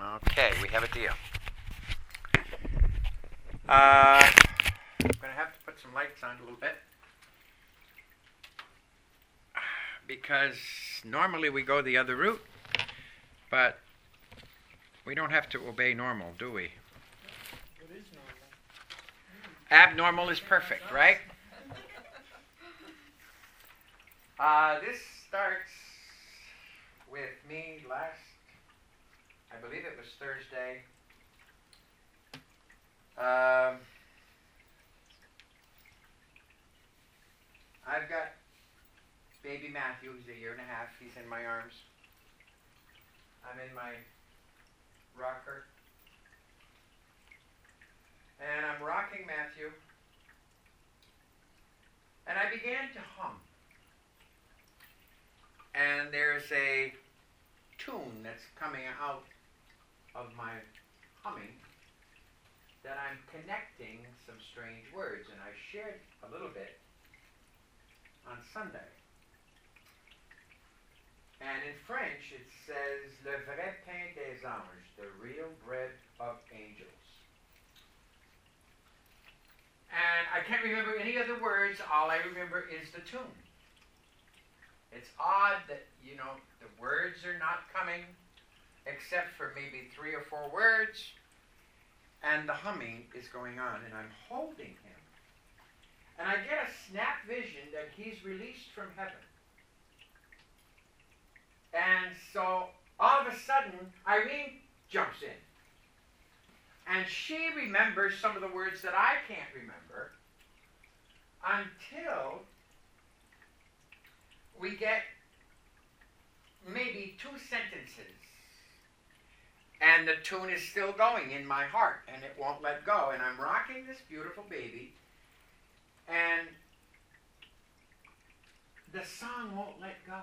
Okay, we have a deal. I'm going to have to put some lights on a little bit. Because normally we go the other route, but we don't have to obey normal, do we? What is normal? Abnormal is perfect, right? This starts with me I believe it was Thursday. I've got baby Matthew, he's a year and a half, he's in my arms. I'm in my rocker. And I'm rocking Matthew. And I began to hum. And there's a tune that's coming out of my humming that I'm connecting some strange words. And I shared a little bit on Sunday. And in French it says, le vrai pain des anges, the real bread of angels. And I can't remember any other words. All I remember is the tune. It's odd that, the words are not coming, except for maybe 3 or 4 words, and the humming is going on, and I'm holding him. And I get a snap vision that he's released from heaven. And so, all of a sudden, Irene jumps in. And she remembers some of the words that I can't remember until we get maybe 2 sentences. And the tune is still going in my heart, and it won't let go. And I'm rocking this beautiful baby, and the song won't let go.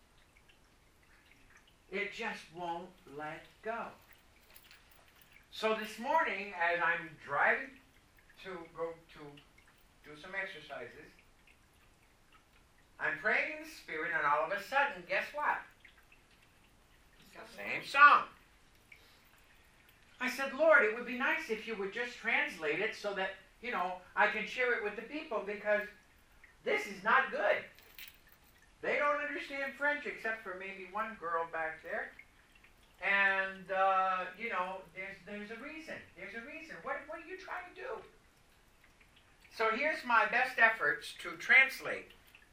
It just won't let go. So this morning, as I'm driving to go to do some exercises, I'm praying in the Spirit, and all of a sudden, guess what? It's the same song. I said, Lord, it would be nice if you would just translate it so that, I can share it with the people, because this is not good. They don't understand French except for maybe one girl back there. And, there's a reason. There's a reason. What are you trying to do? So here's my best efforts to translate.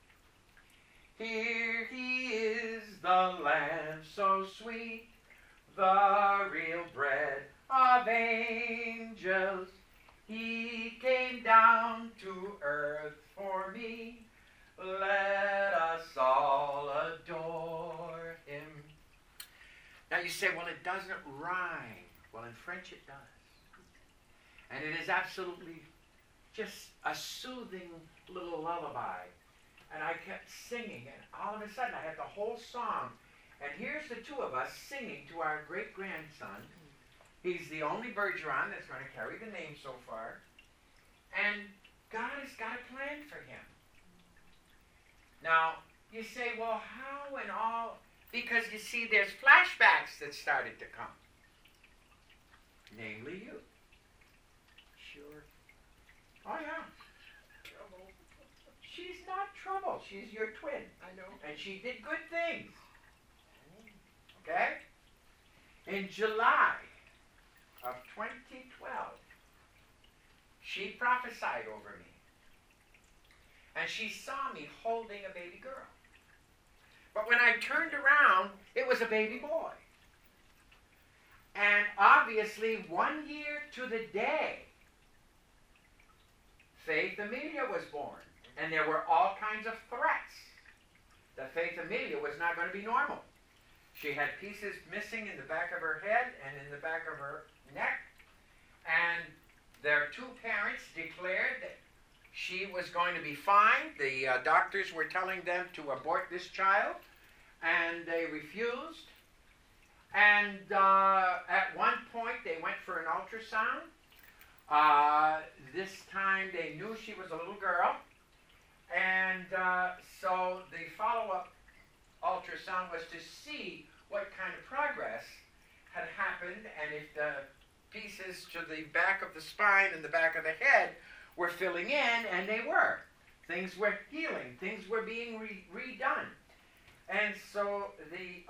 Here he is, the Lamb so sweet, the real bread of angels. He came down to earth for me. Let us all adore him. Now you say, well, it doesn't rhyme. Well, in French it does. And it is absolutely just a soothing little lullaby. And I kept singing, and all of a sudden I had the whole song. And here's the 2 of us singing to our great-grandson. He's the only Bergeron that's going to carry the name so far. And God has got a plan for him. Now, you say, well, how and all? Because you see, there's flashbacks that started to come. Namely you. Sure. Oh, yeah. Trouble. She's not trouble. She's your twin. I know. And she did good things. Okay? In July of 2012, she prophesied over me. And she saw me holding a baby girl. But when I turned around, it was a baby boy. And obviously, 1 year to the day, Faith Amelia was born. And there were all kinds of threats that Faith Amelia was not going to be normal. She had pieces missing in the back of her head and in the back of her neck. And their 2 parents declared that she was going to be fine. The doctors were telling them to abort this child, and they refused. And at one point, they went for an ultrasound. This time, they knew she was a little girl. And so the follow-up ultrasound was to see what kind of progress had happened and if the pieces to the back of the spine and the back of the head were filling in, and they were. Things were healing. Things were being redone. And so the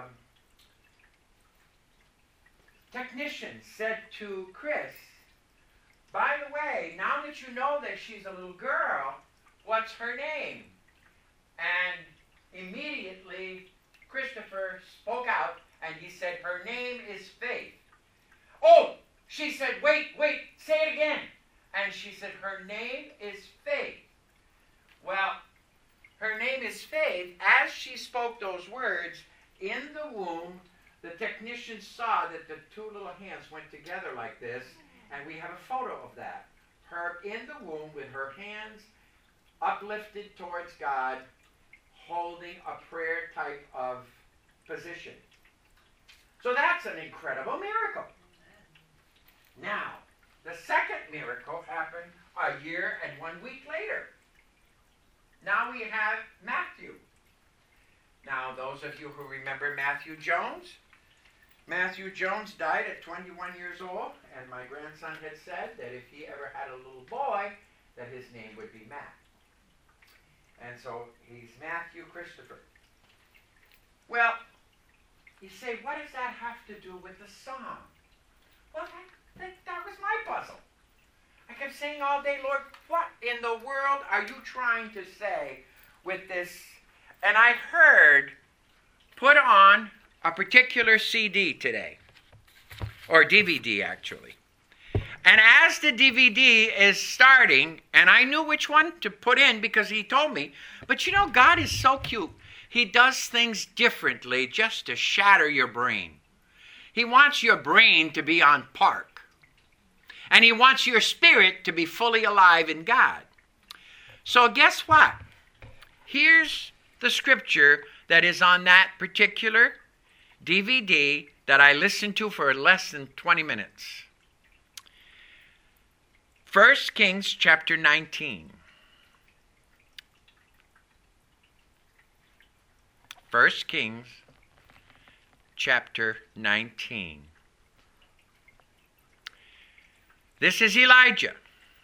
technician said to Chris, by the way, now that you know that she's a little girl, what's her name? And immediately Christopher spoke out and he said, her name is Faith. Oh, she said, wait, say it again. And she said, her name is Faith. Well, her name is Faith. As she spoke those words, in the womb, the technician saw that the two little hands went together like this, and we have a photo of that. Her in the womb with her hands uplifted towards God, holding a prayer type of position. So that's an incredible miracle. Now, the second miracle happened a year and 1 week later. Now we have Matthew. Now, those of you who remember Matthew Jones died at 21 years old, and my grandson had said that if he ever had a little boy, that his name would be Matt. And so he's Matthew Christopher. Well, you say, what does that have to do with the song? Well, that was my puzzle. I kept saying all day, Lord, what in the world are you trying to say with this? And I heard, put on a particular CD today, or DVD actually. And as the DVD is starting, and I knew which one to put in because he told me, but you know, God is so cute. He does things differently just to shatter your brain. He wants your brain to be on park. And he wants your spirit to be fully alive in God. So guess what? Here's the scripture that is on that particular DVD that I listened to for less than 20 minutes. 1 Kings chapter 19. 1 Kings chapter 19. This is Elijah.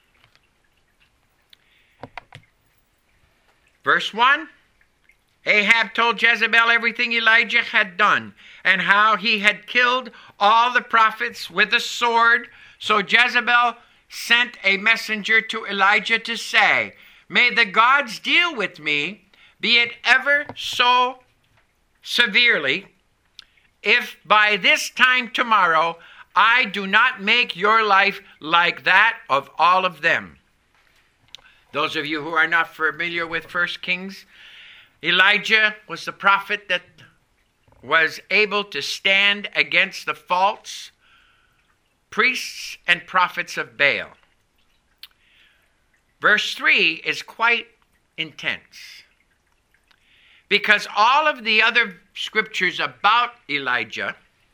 Verse 1, Ahab told Jezebel everything Elijah had done and how he had killed all the prophets with a sword. So Jezebel sent a messenger to Elijah to say, may the gods deal with me, be it ever so severely, if by this time tomorrow I do not make your life like that of all of them. Those of you who are not familiar with 1 Kings, Elijah was the prophet that was able to stand against the false priests and prophets of Baal. Verse 3 is quite intense because all of the other scriptures about Elijah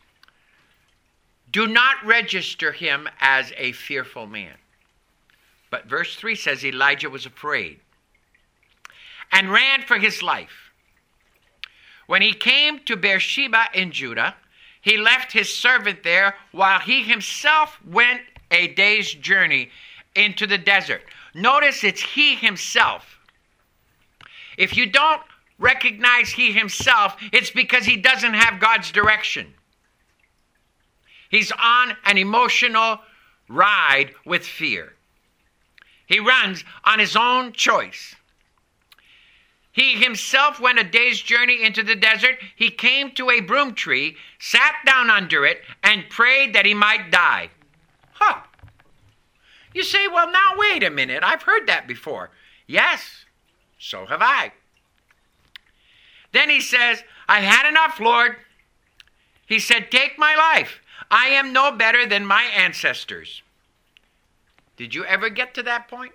do not register him as a fearful man. But verse 3 says Elijah was afraid and ran for his life. When he came to Beersheba in Judah, he left his servant there while he himself went a day's journey into the desert. Notice it's he himself. If you don't recognize he himself, it's because he doesn't have God's direction. He's on an emotional ride with fear. He runs on his own choice. He himself went a day's journey into the desert. He came to a broom tree, sat down under it, and prayed that he might die. Huh. You say, well, now wait a minute. I've heard that before. Yes, so have I. Then he says, I've had enough, Lord. He said, take my life. I am no better than my ancestors. Did you ever get to that point?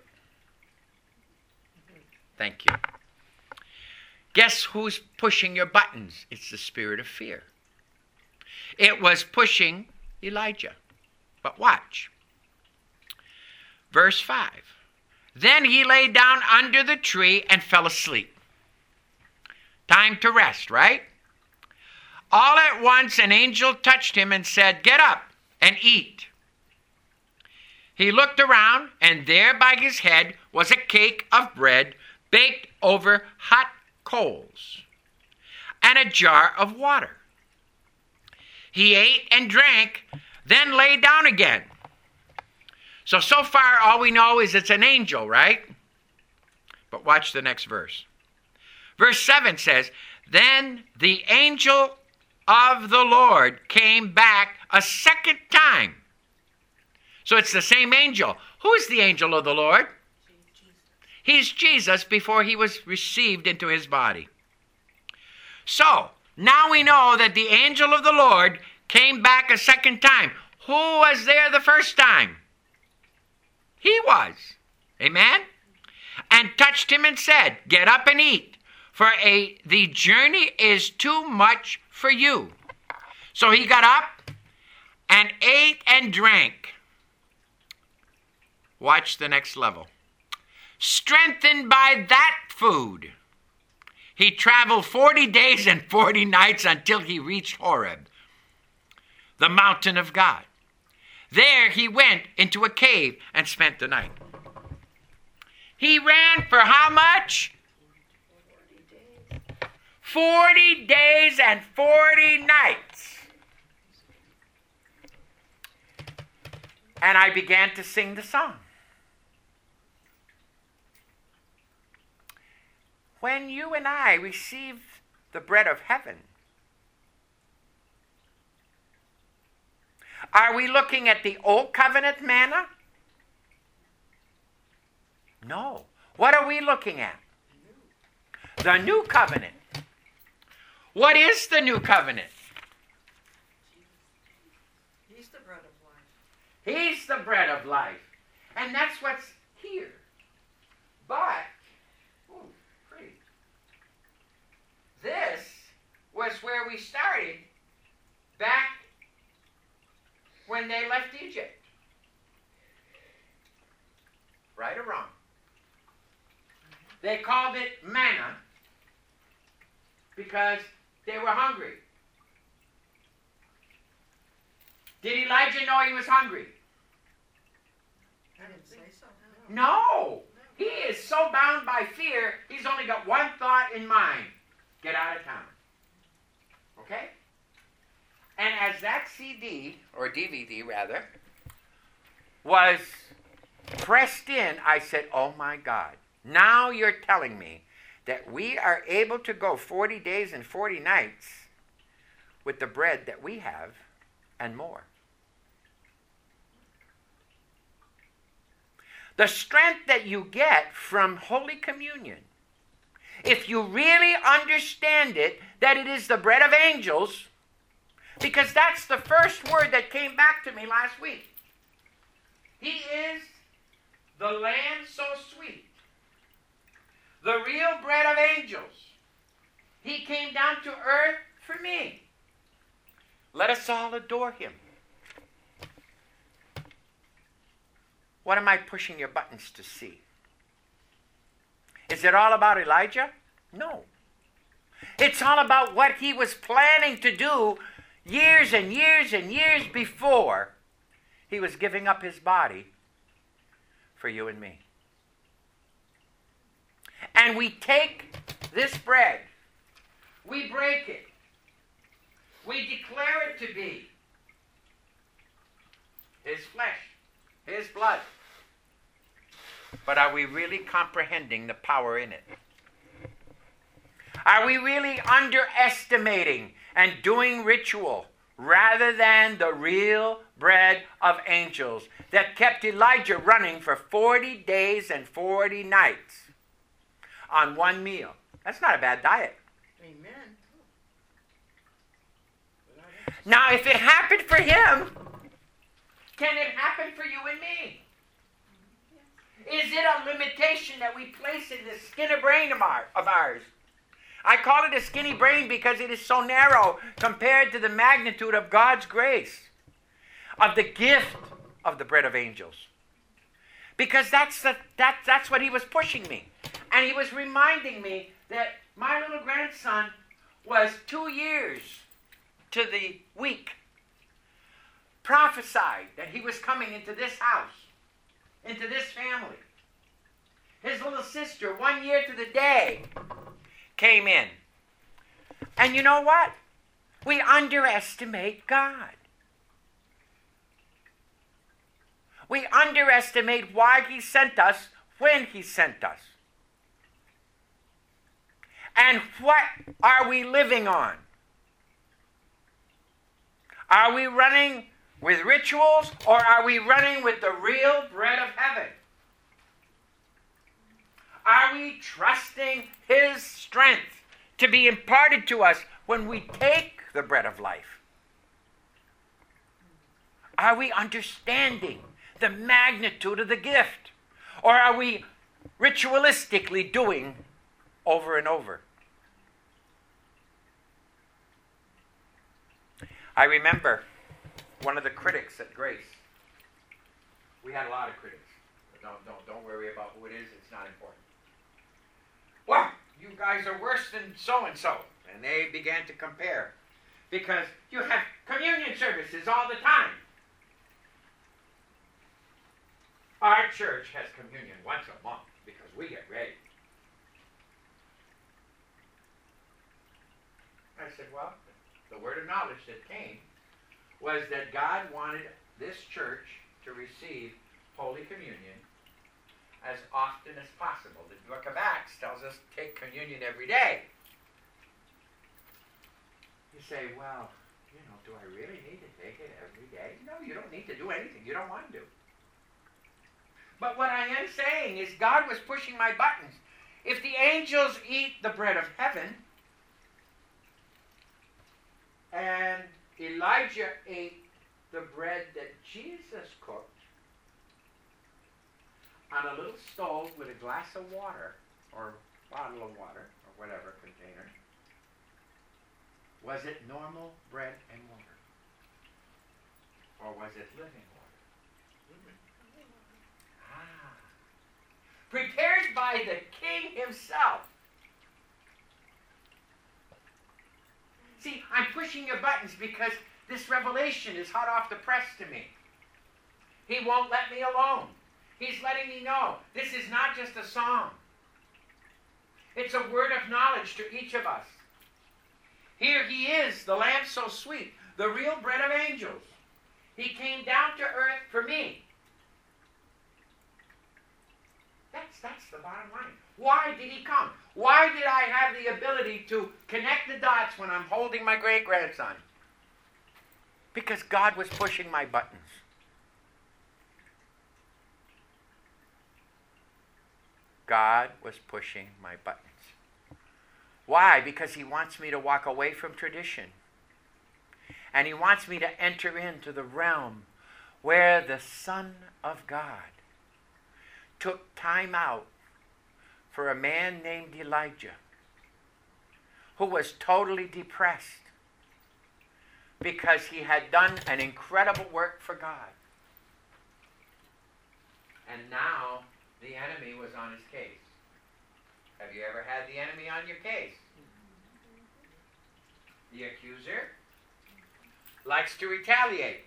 Thank you. Guess who's pushing your buttons? It's the spirit of fear. It was pushing Elijah. But watch. Verse 5. Then he lay down under the tree and fell asleep. Time to rest, right? All at once an angel touched him and said, "Get up and eat." He looked around, and there by his head was a cake of bread baked over hot coals and a jar of water. He ate and drank, then lay down again. So far, all we know is it's an angel, right? But watch the next verse. Verse 7 says, "Then the angel of the Lord came back a second time." So it's the same angel. Who's the angel of the Lord? He's Jesus before he was received into his body. So now we know that the angel of the Lord came back a second time. Who was there the first time? He was. Amen? And touched him and said, "Get up and eat, for the journey is too much for you." So he got up and ate and drank. Watch the next level. Strengthened by that food, he traveled 40 days and 40 nights until he reached Horeb, the mountain of God. There he went into a cave and spent the night. He ran for how much? 40 days and 40 nights. And I began to sing the song. When you and I receive the bread of heaven, are we looking at the old covenant manna? No. What are we looking at? The new covenant. What is the new covenant? He's the bread of life. He's the bread of life. And that's what's here. But, pretty. This was where we started back when they left Egypt. Right or wrong? They called it manna because they were hungry. Did Elijah know he was hungry? I didn't say so. No. He is so bound by fear, he's only got one thought in mind. Get out of town. Okay? And as that CD, or DVD rather, was pressed in, I said, oh my God, now you're telling me that we are able to go 40 days and 40 nights with the bread that we have and more. The strength that you get from Holy Communion, if you really understand it, that it is the bread of angels, because that's the first word that came back to me last week. He is the Lamb so sweet, the real bread of angels. He came down to earth for me. Let us all adore him. What am I pushing your buttons to see? Is it all about Elijah? No. It's all about what he was planning to do years and years and years before he was giving up his body for you and me. And we take this bread, we break it, we declare it to be his flesh, his blood. But are we really comprehending the power in it? Are we really underestimating and doing ritual rather than the real bread of angels that kept Elijah running for 40 days and 40 nights on one meal? That's not a bad diet. Amen. Now, if it happened for him, can it happen for you and me? Is it a limitation that we place in the skinny brain of ours? I call it a skinny brain because it is so narrow compared to the magnitude of God's grace, of the gift of the bread of angels. Because that's what he was pushing me. And he was reminding me that my little grandson was 2 years to the week, prophesied that he was coming into this house, into this family. His little sister, 1 year to the day, came in. And you know what? We underestimate God. We underestimate why he sent us when he sent us. And what are we living on? Are we running with rituals, or are we running with the real bread of heaven? Are we trusting his strength to be imparted to us when we take the bread of life? Are we understanding the magnitude of the gift? Or are we ritualistically doing over and over? I remember one of the critics at Grace. We had a lot of critics. Don't worry about who it is. It's not important. Well, you guys are worse than so-and-so. And they began to compare. Because you have communion services all the time. Our church has communion once a month because we get ready. I said, well, the word of knowledge that came was that God wanted this church to receive Holy Communion as often as possible. The book of Acts tells us to take communion every day. You say, well, do I really need to take it every day? No, you don't need to do anything you don't want to do. But what I am saying is God was pushing my buttons. If the angels eat the bread of heaven, and Elijah ate the bread that Jesus cooked on a little stove with a glass of water, or bottle of water, or whatever container, was it normal bread and water? Or was it living water? Prepared by the King himself. See, I'm pushing your buttons because this revelation is hot off the press to me. He won't let me alone. He's letting me know this is not just a song. It's a word of knowledge to each of us. Here he is, the Lamb so sweet, the real bread of angels. He came down to earth for me. That's the bottom line. Why did he come? Why did I have the ability to connect the dots when I'm holding my great-grandson? Because God was pushing my buttons. God was pushing my buttons. Why? Because he wants me to walk away from tradition. And he wants me to enter into the realm where the Son of God took time out for a man named Elijah, who was totally depressed because he had done an incredible work for God. And now the enemy was on his case. Have you ever had the enemy on your case? The accuser likes to retaliate.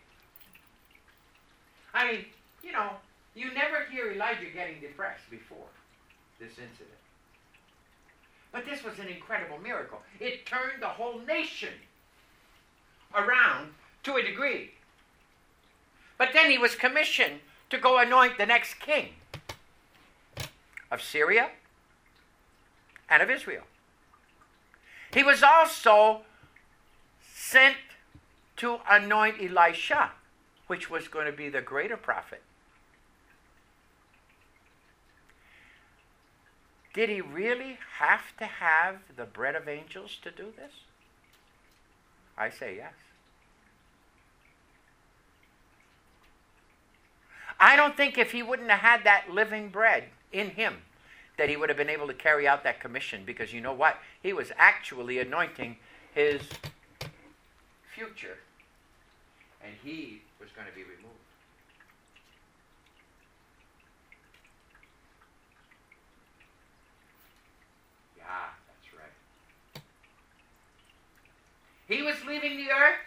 I mean, you never hear Elijah getting depressed before this incident. But this was an incredible miracle. It turned the whole nation around to a degree. But then he was commissioned to go anoint the next king of Syria and of Israel. He was also sent to anoint Elisha, which was going to be the greater prophet. Did he really have to have the bread of angels to do this? I say yes. I don't think if he wouldn't have had that living bread in him, that he would have been able to carry out that commission, because you know what? He was actually anointing his future, and he was going to be removed. Yeah, that's right. He was leaving the earth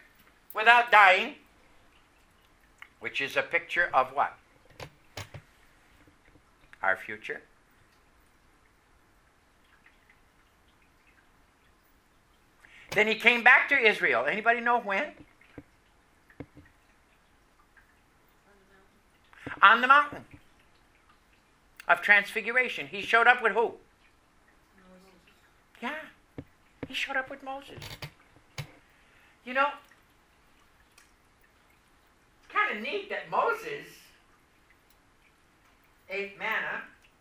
without dying, which is a picture of what? Our future. Then he came back to Israel. Anybody know when? On the mountain of Transfiguration. He showed up with who? Yeah. He showed up with Moses. You know, it's kind of neat that Moses ate manna,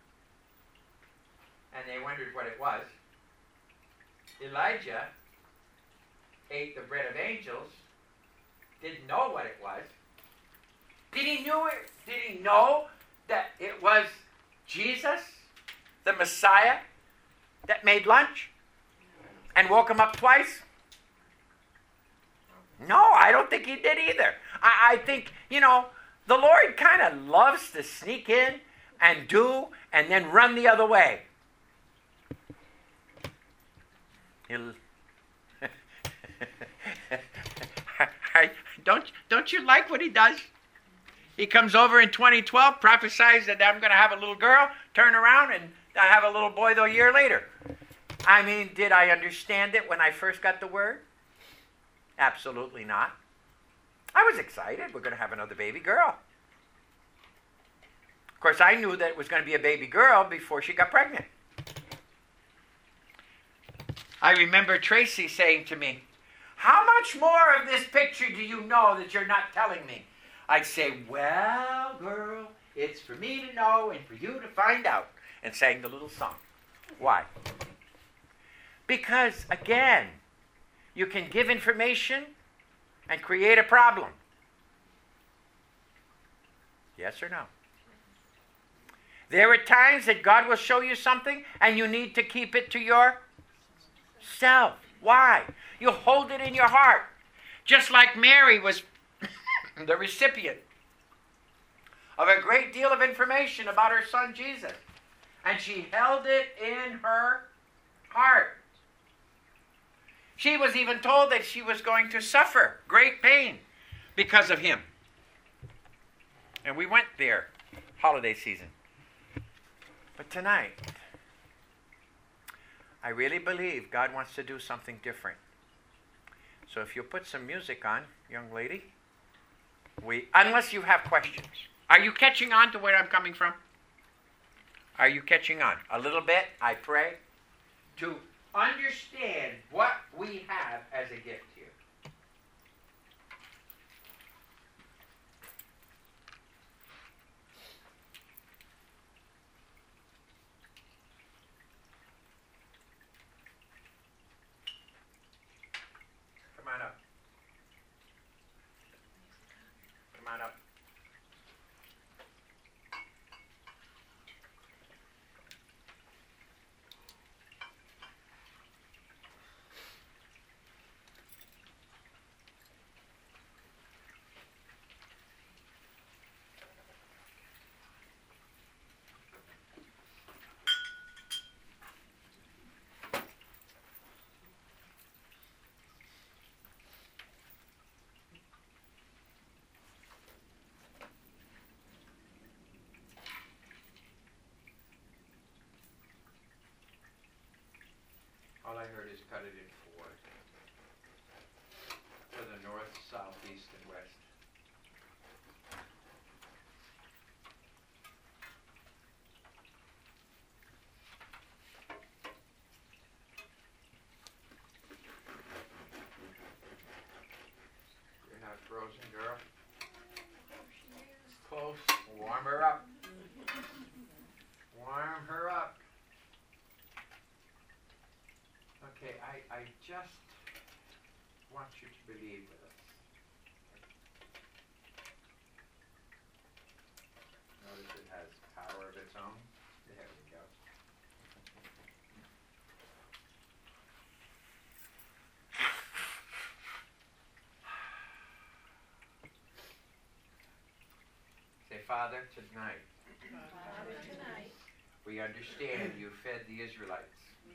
and they wondered what it was. Elijah ate the bread of angels, didn't know what it was. Did he know it? Did he know that it was Jesus, the Messiah, that made lunch and woke him up twice? No, I don't think he did either. I think, you know, the Lord kind of loves to sneak in and do and then run the other way. Don't you like what he does? He comes over in 2012, prophesies that I'm going to have a little girl, turn around, and I have a little boy a year later. I mean, did I understand it when I first got the word? Absolutely not. I was excited. We're going to have another baby girl. Of course, I knew that it was going to be a baby girl before she got pregnant. I remember Tracy saying to me, "How much more of this picture do you know that you're not telling me?" I'd say, "Well, girl, it's for me to know and for you to find out," and sang the little song. Why? Because, again, you can give information and create a problem. Yes or no? There are times that God will show you something and you need to keep it to yourself. Why? You hold it in your heart. Just like Mary was the recipient of a great deal of information about her son Jesus. And she held it in her heart. She was even told that she was going to suffer great pain because of him. And we went there, holiday season. But tonight, I really believe God wants to do something different. So if you put some music on, young lady, unless you have questions. Are you catching on to where I'm coming from? Are you catching on? A little bit, I pray, to understand what we have as a gift here. Come on up. Come on up. All I heard is cut it in four. For the north, south, east, and west. You're not frozen, girl? Close. Warm her up. Warm her up. Okay, I just want you to believe with us. Notice it has power of its own. There we go. Say, Father, tonight. Father, tonight, We understand you fed the Israelites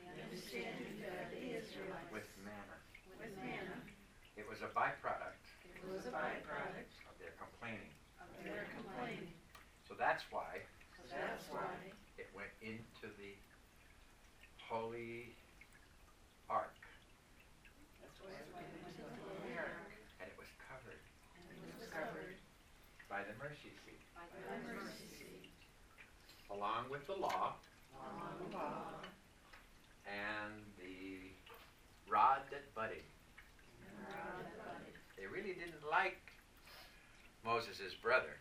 with manna. with manna. It was a byproduct It was a byproduct of their complaining. of their complaining. So that's why So that's why it went into the holy ark, that's why it went into the holy ark, and it was covered and it was covered by the mercy seat, by the mercy seat, along with the law along the law, and the rod that budded. and the rod that budded. They really didn't like Moses' brother.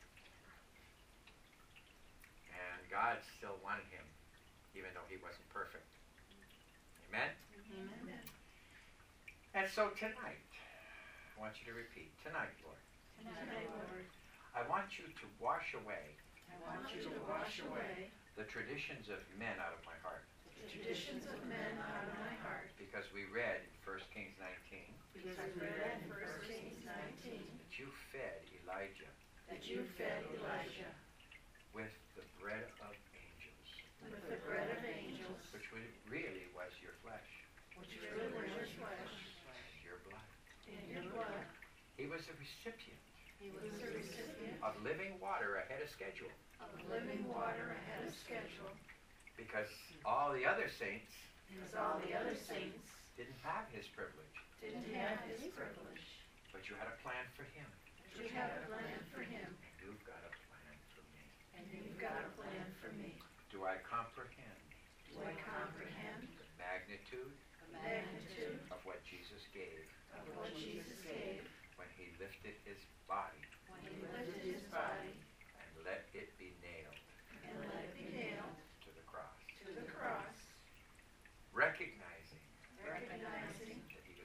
And God still wanted him, even though he wasn't perfect. Amen? Amen. And so tonight, I want you to repeat. Tonight, Lord, Tonight, Lord, I want you to wash away I want you to wash away the traditions of men out of my heart. the traditions of men out of my heart, Because we read in 1 Kings 19 because we read in 1 Kings 19 that you fed Elijah that you fed Elijah with the bread of angels, with the bread of angels, which really was your flesh which really was your flesh and your blood. and your blood. He was a recipient He was the recipient of living water ahead of schedule, of living water ahead of schedule, because all the other saints because all the other saints didn't have his privilege, didn't have his privilege. but you had a plan for him. But you had a plan for him, You've got a plan for me. and you've got a plan for me. Do I comprehend Do I comprehend the magnitude the magnitude of what Jesus gave